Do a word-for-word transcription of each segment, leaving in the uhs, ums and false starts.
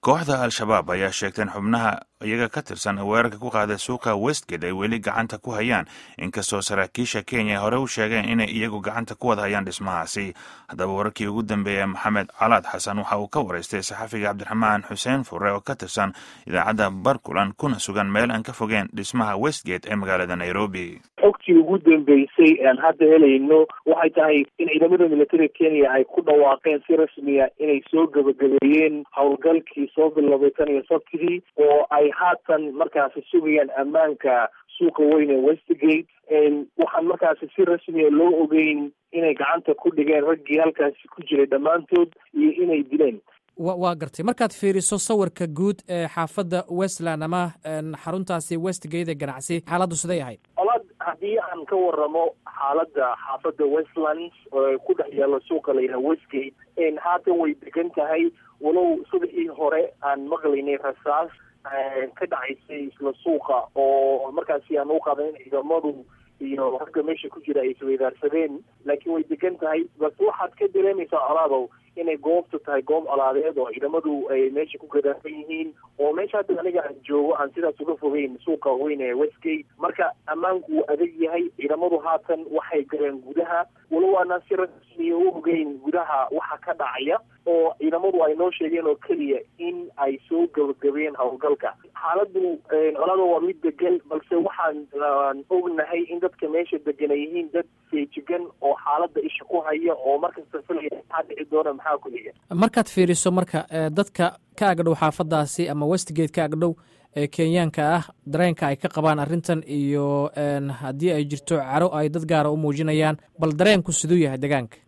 kooxda al-shabaab ayaa sheegtay in xubnaha iyaga ka tirsan weerarka ku qaaday suuqa Westgate ay weli gacanta ku hayaan, inkastoo saraakiisha Kenya hore u sheegeen inay iyagu gacanta ku wada hayaan dhismahaasi. Haddaba wararkii ugu dambeeyay Maxamed Calaad Xasan waxa uu ka waraystay saxafiga Cabdiraxmaan Xuseen Fure oo ka tirsan idaacadda Barkulan kuna sugan meel aan ka fogeen dhismaha Westgate ee magaalada Nairobi. xogtii ugu dambeysay aan hadda helayno waxay tahay in ciidamada militariga Kenya ay ku dhawaaqeen si rasmi ah inay soo gabagabeeyeen howlgalkii soo bilaabay tan iyo sabtidii oo ay haatan markaasi sugayaan ammaanka suuqa weyn ee Westgate. waxaan markaasi si rasmi ah loo ogeyn inay gacanta ku dhigeen raggii halkaasi ku jiray dhammaantood iyo inay dileen. waa gartay markaad fiiriso sawirka guud ee xaafadda Westland ama xaruntaasi Westgate ee ganacsi, xaaladdu siday ahayd? haddii aan ka waramo xaaladda xaafadda Westlands oo ku dhex yaalo suuqa la yidhaha Westgate, haatan way degan tahay, walow subaxii hore aan maqlaynay rasaas ka dhacaysay isla suuqa oo markaasi aan u qaadan in ciidamadu iyo ragga meesha ku jira ay isweydaarsadeen, laakiin way degan tahay. balse waxaad ka dareemaysaa colaadow inay goobtu tahay goob colaadeed oo ciidamadu ay meesha ku gadaafan yihiin, oo meesha hadda aniga aan joogo aan sidaas uga fogeyn suuqa weyn ee Westgate. marka ammaanku wuu adag yahay, ciidamadu haatan waxay galeen gudaha, walow aanan si rasmiya u ogeyn gudaha waxa ka dhacaya, oo ciidamadu ay noo sheegeen oo keliya in ay soo gabagabeen howlgalka. xaaladu colada waa mid degan, balse waxaan ognahay in dadka meesha degan ay yihiin dad feejigan oo xaalada isha ku haya oo markasta filaya maxaa dhici doona maxaa ku xiga. markaad fiiriso marka dadka ka agdhow xaafadaasi ama Westgate ka agdhow ee Kenyaanka ah, dareenka ay ka qabaan arrintan iyo haddii ay jirto caro ay dad gaara u muujinayaan, bal dareenku siduu yahay deegaanka?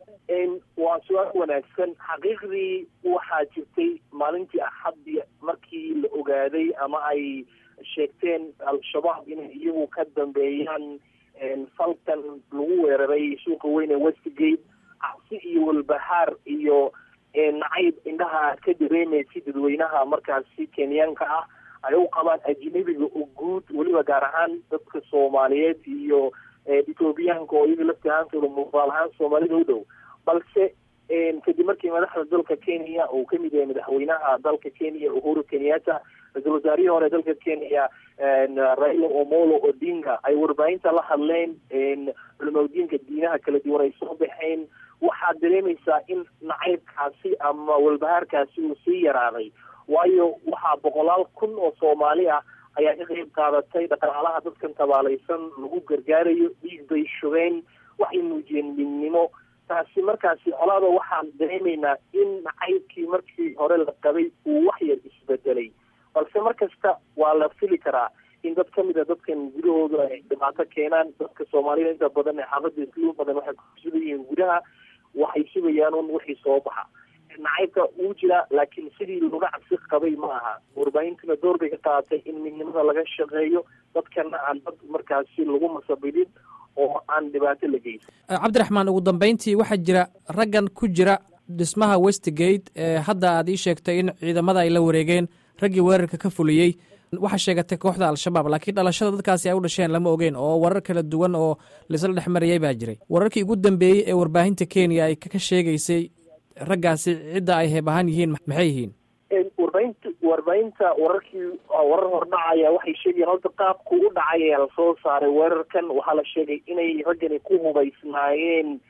waa su-aal wanaagsan. xaqiiqdii waxaa jirtay maalintii axaddi markii la ogaaday ama ay sheegteen al-shabaab inay iyagu ka dambeeyaan falkan lagu weeraray suuqa weyn ee Westgate, cabsi iyo walbahaar iyo nacayb indhaha ka dareemaysa dadweynaha markaasi Kenyaanka ah ay u qabaan ajnabiga oo guud, weliba gaar ahaan dadka Soomaaliyeed iyo Ethiopiaanka oo iyaga laftahaantooda muuqaal ahaan Soomaalida u dhow. balse kadib markii madaxda dalka Kenya uu ka mid yahay madaxweynaha dalka Kenya Uhuru Kenyatta, ra-iisul wasaarihii hore dalka Kenya Raila Amolo Odinga ay warbaahinta la hadleen, culimadiinka diinaha kala duwan ay soo baxeen, waxaad dareemaysaa in nacaybkaasi ama walbahaarkaasi uu sii yaraaday, waayo waxaa boqolaal kun oo Soomaali ah ayaa ka qayb qaadatay dhaqaalaha dadkan tabaalaysan lagu gargaarayo, dhiig bay shubeen, waxay muujiyeen midnimo. taasi markaasi colaada waxaan dareemaynaa in nacaybkii markii hore la qabay uu wax yar isbedelay, balse markasta waa la fili karaa in dad ka mid a dadkan gudahooda ay dhibaato keenaan. dadka Soomaalida inta badan ee xaafadda isluun badan waxay ku sugayihiin gudaha, waxay sugayaan un wixii soo baxa. nacaybka uu jira, laakiin sidii laga cabsi qabay ma aha. warbaahintuna door bay ka qaadatay in midnimada laga shaqeeyo, dadkana aan dad markaasi lagu masabilin oo aan dhibaato la geysan. Cabdiraxmaan, ugu dambeyntii waxaa jira raggan ku jira dhismaha Westgate ee hadda aad ii sheegtay in ciidamada ay la wareegeen raggii weerarka ka fuliyey. waxaa sheegatay kooxda al-shabaab, laakiin dhalashada dadkaasi ay u dhasheen lama ogeyn oo warar kala duwan oo laisla dhex marayay baa jiray. wararkii ugu dambeeyey ee warbaahinta Kenya ay ka sheegaysay raggaasi cidda ay heeb ahaan yihiin maxay yihiin? warbaahinta warbaahinta wararkii warar hordhacaya waxay sheegayaan horta qaabku u dhacay ee lasoo saaray weerarkan. waxaa la sheegay inay raggani ku hubaysnaayeen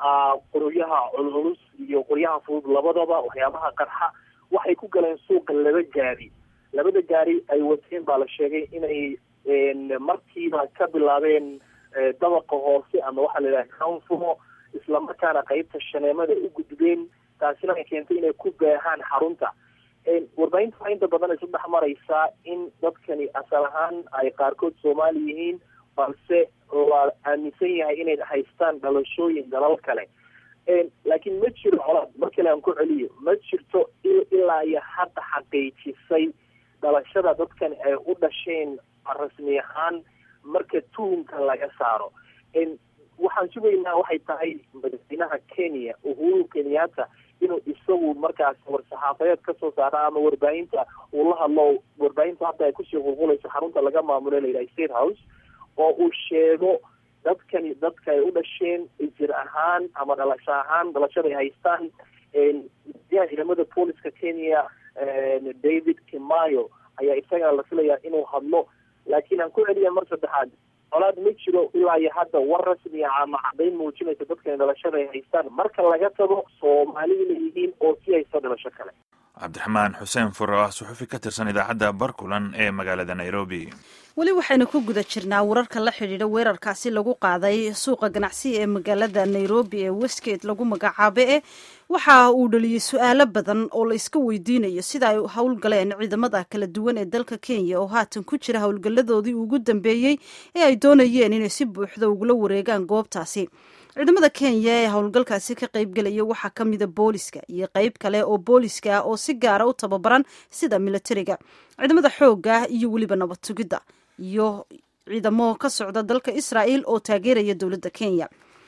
qoryaha culculus iyo qoryaha fudud labadaba, waxyaabaha qarxa. waxay ku galeen suuqa laba gaari labada gaari ay wateen baa la sheegay inay markiiba ka bilaabeen dabaqa hoose ama waxaa la yidhaha ground floor, isla markaana qaybta shaneemada u gudbeen. taasina ay keentay inay ku baahaan xarunta. warbaahinta waxaa inta badan isu dhex maraysaa in dadkani asal ahaan ay qaarkood Soomaali yihiin, balse waa aaminsan yahay inay haystaan dhalashooyin dalal kale. laakiin ma jiro colaad, mar kale aan ku celiyo, ma jirto ilaa iyo hadda xaqiijisay dhalashada dadkan ay u dhasheen rasmi ahaan marka tuhumka laga saaro. waxaan sugaynaa waxay tahay madaxweynaha Kenya Uhuru Kenyatta inuu isagu markaas war-saxaafadeed ka soo saara ama warbaahinta uu la hadlo. warbaahinta hadda ay kusii qulqulayso xarunta laga maamulo la yidhaha State House, oo uu sheego dadkani dadka ay u dhasheen jir ahaan ama dhalasho ahaan dhalashada ay haystaan. ciidamada booliska Kenya david kimayo ayaa isagana la filayaa inuu hadlo. laakiin aan ku celiya mar saddexaad, colaad ma jiro ilaa iyo hadda war rasmi ah ama cadayn muujinaysa dadkan dhalashada ay haystaan marka laga tago Soomaali leeyihiin oo si ay soo dhalasho kale. cabdiraxmaan xuseen furo ah suxufi ka tirsan idaacadda barkulan ee magaalada Nairobi. weli waxaynu ku guda jirnaa wararka la xidhiidha weerarkaasi lagu qaaday suuqa ganacsi ee magaalada Nairobi ee Westgate lagu magacaabay ee waxa uu dhaliyay su'aalo badan oo la iska weydiinayo sida ay howlgaleen ciidamada kala duwan ee dalka Kenya oo haatan ku jira howlgaladoodii ugu dambeeyay ee ay doonayeen inay si buuxda ugula wareegaan goobtaasi. ciidamada Kenya ee howlgalkaasi ka qayb galaya waxaa ka mid ah booliska iyo qayb kale oo booliska oo si gaar ah u tababaran sida militariga, ciidamada xoogga iyo waliba nabad sugidda iyo ciidamo ka socda dalka Israa'iil oo taageeraya dowladda Kenya.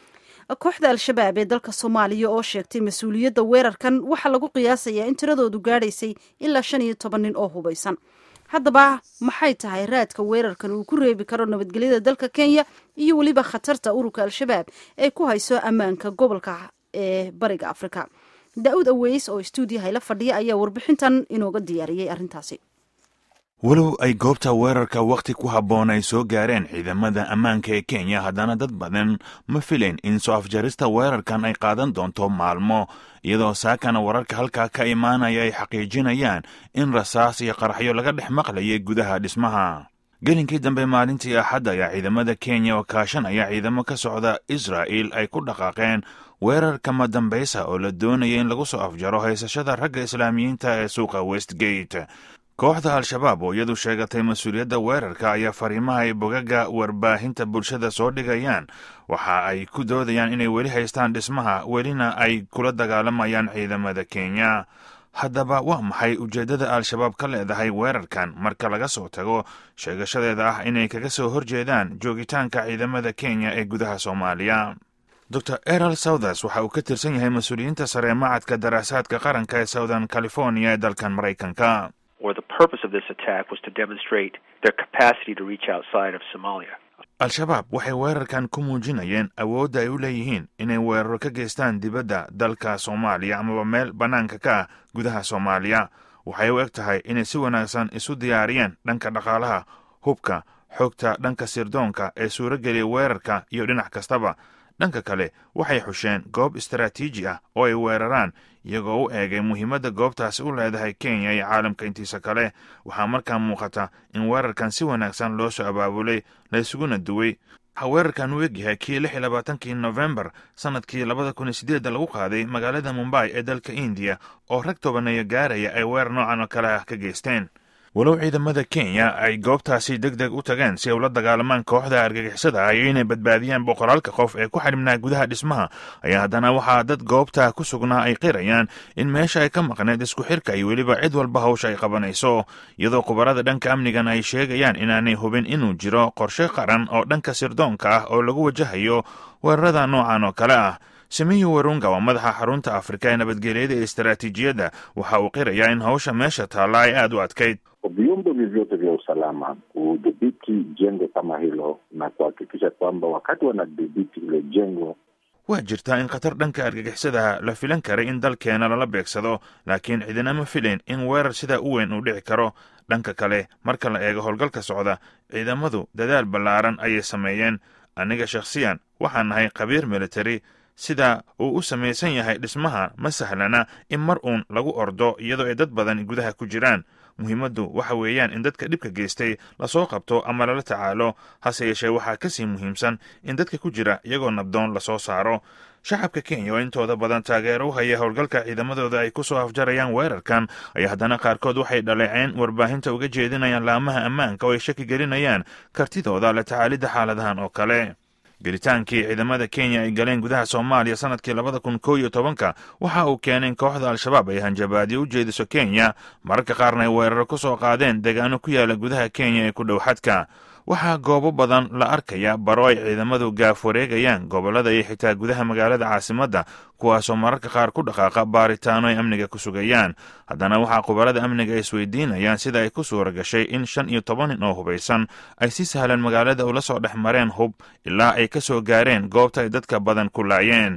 kooxda al-shabaab ee dalka Soomaaliya oo sheegtay mas'uuliyadda weerarkan waxa lagu qiyaasayaa in tiradoodu gaadhaysay ilaa shan iyo toban nin oo hubeysan. haddaba maxay tahay raadka weerarkan uu ku reebi karo nabadgelyada dalka Kenya iyo waliba khatarta ururka al-shabaab ee ku hayso ammaanka gobolka ee bariga Afrika? Daawud Aweys oo stuudiyaha la fadhiya ayaa warbixintan inooga diyaariyay arrintaasi. walow ay goobta weerarka waqti ku habboon ay soo gaareen ciidamada ammaanka ee Kenya, haddana dad badan ma fileen in soo afjarista weerarkan ay qaadan doonto maalmo, iyadoo saakana wararka halkaa ka imaanaya ay xaqiijinayaan in rasaas iyo qaraxyo laga dhex maqlayay gudaha dhismaha. gelinkii dambe maalintii Axad ayaa ciidamada Kenya oo kaashanaya ciidamo ka socda Israa'iil ay ku dhaqaaqeen weerar kama dambaysa oo la doonaya in lagu soo afjaro haysashada ragga Islaamiyiinta ee suuqa Westgate. kooxda al-shabaab oo iyadu sheegatay mas-uuliyadda weerarka ayaa fariimaha ay bogaga warbaahinta bulshada soo dhigayaan waxa ay ku doodayaan inay weli haystaan dhismaha, welina ay kula dagaalamayaan ciidamada Kenya. haddaba waa maxay ujeeddada al-shabaab ka leedahay weerarkan marka laga soo tago sheegashadeeda ah inay kaga soo horjeedaan joogitaanka ciidamada Kenya ee gudaha Soomaaliya? doctor Errol Southers waxa uu ka tirsan yahay mas-uuliyiinta sare ee macadka daraasaadka qaranka ee Southern California ee dalkan Maraykanka. or the purpose of this attack was to demonstrate their capacity to reach outside of Somalia. al-shabaab waxay weerarkan ku muujinayeen awoodda ay u leeyihiin inay weeraro ka geystaan dibadda dalka Soomaaliya amaba meel bannaanka ka ah gudaha Soomaaliya. waxay u eg tahay inay si wanaagsan isu diyaariyeen dhanka dhaqaalaha, hubka, xogta dhanka sirdoonka ee suurageliya weerarka iyo dhinac kastaba. dhanka kale waxay xusheen goob istaraatiiji ah oo ay weeraraan, iyagoo u eegay muhiimadda goobtaasi u leedahay Kenya iyo caalamka intiisa kale. waxaa markaa muuqata in weerarkan si wanaagsan loo soo abaabulay, la isuguna duway. waxaa weerarkan u egyahay kii lix iyo labaatankii Novembar sanadkii labada kun iyo sideedda lagu qaaday magaalada Mumbai ee dalka India, oo rag tobaneeyo gaaraya ay weerar noocan oo kale ah ka geysteen. walow ciidamada Kenya ay goobtaasi degdeg u tageen si ay ula dagaalamaan kooxda argagixisada iyo inay badbaadiyaan boqoraalka qof ee ku xidhmnaa gudaha dhismaha, ayaa haddana waxaa dad goobta ku sugnaa ay qirayaan in meesha ay ka maqneed isku xirka iyo weliba cid walba hawsha ay qabanayso, iyadoo khubarada dhanka amnigan ay sheegayaan inaanay hubin inuu jiro qorshe qaran oo dhanka sirdoonka ah oo lagu wajahayo weerarada noocan oo kale ah. Simiyu Warunga waa madaxa xarunta Afrika ee nabadgelyada iyo istaraatiijiyadda. waxa uu qirayaa in hawsha meesha taalla ay aad u adkayd. vyombo vyovyote vya usalama kudhibiti jengo kama hilo na kuhakikisha kwamba wakati wanadhibiti hilo jengo. waa jirtaa in khatar dhanka argagixisada la filan karay in dalkeena lala beegsado, laakiin cidina ma filayn in weerar sidaa u weyn uu dhici karo. dhanka kale marka la eego howlgalka socda, ciidamadu dadaal ballaaran ayay sameeyeen. aniga shakhsiyan waxaan nahay khabiir military. sida uu u samaysan yahay dhismaha ma sahlana in mar uun lagu ordo iyadoo ay dad badan gudaha ku jiraan. muhiimaddu waxa weeyaan in dadka dhibka geystay lasoo qabto ama lala tacaalo, hase yeeshee waxaa kasii muhiimsan in dadka ku jira iyagoo nabdoon lasoo saaro. shacabka Kenya oo intooda badan taageero u haya howlgalka ciidamadooda ay ku soo afjarayaan weerarkan, ayaa haddana qaarkood waxay dhaleeceen warbaahinta uga jeedinayaan laamaha ammaanka oo ay shaki gelinayaan kartidooda la tacaalidda xaaladahan oo kale. gelitaankii ciidamada Kenya ay galeen gudaha Soomaaliya sanadkii labada kun kow iyo tobanka waxa uu keenay in kooxda al-shabaab ay hanjabaadyo u jeediso Kenya, mararka qaarna ay weeraro ku soo qaadeen deegaano ku yaala gudaha Kenya ee ku dhow xadka. waxaa goobo badan la arkaya baro ay ciidamadu gaaf wareegayaan gobollada iyo xitaa gudaha magaalada caasimadda, kuwaasoo mararka qaar ku dhaqaaqa baaritaano ay amniga ku sugayaan. haddana waxaa khubarada amniga ay isweydiinayaan sida ay ku suura gashay in shan iyo toban nin oo hubaysan ay si sahlan magaalada ula soo dhex mareen hub ilaa ay ka soo gaareen goobta ay dadka badan ku laayeen.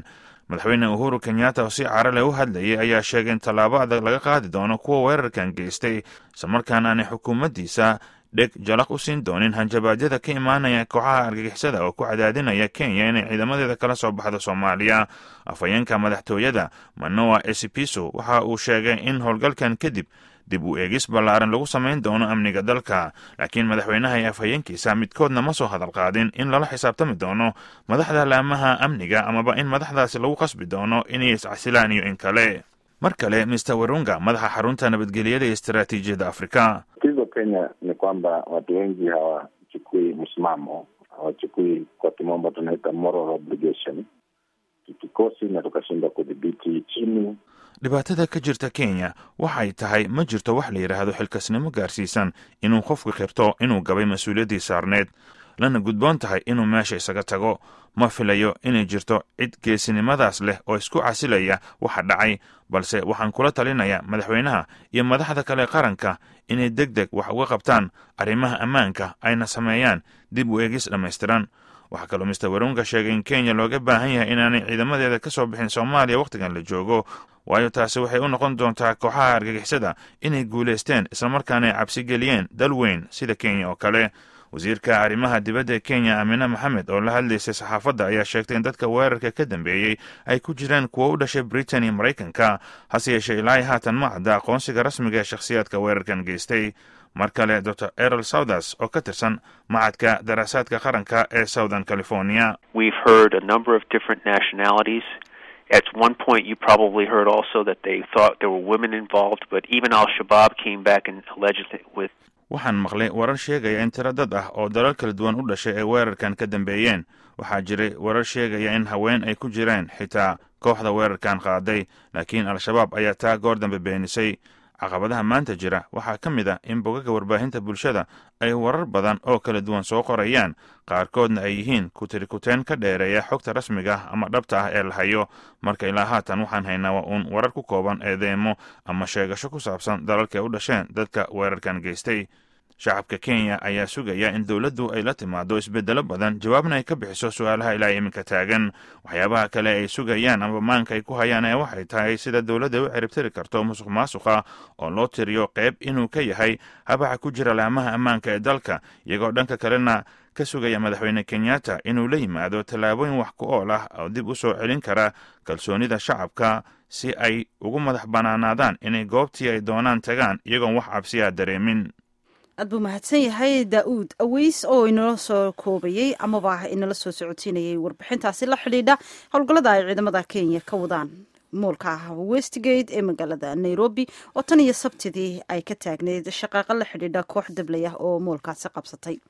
madaxweyne uhuru kenyatta oo si cara leh u hadlayay ayaa sheegay in tallaabo adag laga qaadi doono kuwa weerarkan geystay islamarkaana aanay xukuumaddiisa dheg jalaq u siin doonin hanjabaadyada ka imaanaya kooxaha argagixisada oo ku cadaadinaya kenya inay ciidamadeeda kala soo baxdo soomaaliya. afhayeenka madaxtooyada manoa esipiso waxa uu sheegay in howlgalkan kadib dib u eegis ballaaran lagu samayn doono amniga dalka, laakiin madaxweynaha iyo afhayeenkiisa midkoodna ma soo hadal qaadin in lala xisaabtami doono madaxda laamaha amniga amaba in madaxdaasi lagu qasbi doono inay iscasilaan iyo in kale. mar kale mister Werunga, madaxa xarunta nabadgelyada iyo istaraatiijiyadda Afrika. Tatizo Kenya ni kwamba watu wengi hawachukui msimamo, hawachukui kwa kimombo tunaita moral obligation. Tukikosi na tukashindwa kudhibiti chini. dhibaatada ka jirta Kenya waxay tahay ma jirto wax la yiraahdo xilkasnimo gaarsiisan inuu qofku qirto inuu gabay mas'uuliyadii saarneed, lana gudboon tahay inuu meesha isaga tago. ma filayo inay jirto cid geesinimadaas leh oo isku casilaya waxa dhacay, balse waxaan kula talinayaa madaxweynaha iyo madaxda kale qaranka inay degdeg wax uga qabtaan arrimaha ammaanka ayna sameeyaan dib u eegis dhammaystiran. waxaa kaloo mister Werunga sheegay in Kenya looga baahan yahay inaanay ciidamadeeda ka soo bixin Soomaaliya wakhtigan la joogo, waayo taasi waxay u noqon doontaa kooxaha argagixisada inay guulaysteen islamarkaana ay cabsi geliyeen dal weyn sida Kenya oo kale. wasiirka arrimaha dibadda ee Kenya Amina Mohamed oo la hadlaysay saxaafadda ayaa sheegtay in dadka weerarka ka dambeeyey ay ku jiraan kuwa u dhashay Britain iyo Maraykanka, hase yeeshee ilaa haatan ma cadda aqoonsiga rasmiga ee shakhsiyaadka weerarkan geystay. mar kale Doctor Errol Saudas oo ka tirsan macadka daraasaadka qaranka ee Southern California. We've heard a number of different nationalities. At one point you probably heard also that they thought there were women involved, but even Al-Shabaab came back and alleged it with waxaan maqlay warar sheegaya in tiro dad ah oo dalal kala duwan u dhashay ay weerarkan ka dambeeyeen. waxaa jiray warar sheegaya in haween ay ku jiraan xitaa kooxda weerarkan qaaday, laakiin Al-Shabaab ayaa taa goor dambe beenisay. caqabadaha maanta jira waxaa ka mid ah in bogagga warbaahinta bulshada ay warar badan oo kala duwan soo qorayaan, qaarkoodna ay yihiin kutirikuteen ka dheereeya xogta rasmiga ah ama dhabta ah ee la hayo. marka ilaa haatan waxaan haynaa waa uun warar ku kooban eedeemo ama sheegasho ku saabsan dalalka u dhasheen dadka weerarkan geystay. shacabka Kenya ayaa sugaya in dowladdu ay la timaado isbeddelo badan, jawaabna ay ka bixiso su'aalaha ilaa iminka taagan. waxyaabaha kale ay sugayaan ama maanka ay ku hayaan ee waxay tahay sida dowladda u ciribtiri karto musuq maasuqa oo loo tiriyo qayb inuu ka yahay habaca ku jira laamaha ammaanka ee dalka, iyagoo dhanka kalena ka sugaya madaxweyne Kenyatta inuu la yimaado tallaabooyin wax ku ool ah oo dib u soo celin kara kalsoonida shacabka si ay ugu madax banaanaadaan inay goobtii ay doonaan tagaan iyagoon wax cabsiya dareemin. aad buu mahadsan yahay Daa'uud Aweys oo inala soo koobayay amaba inala soo socodsiinayay warbixintaasi la xidhiidha howlgallada ay ciidamada Kenya ka wadaan moolka Westgate ee magaalada Nairobi oo tan iyo Sabtidii ay ka taagneyd shaqaaqa la xidhiidha koox dablaya oo moolkaasi qabsatay.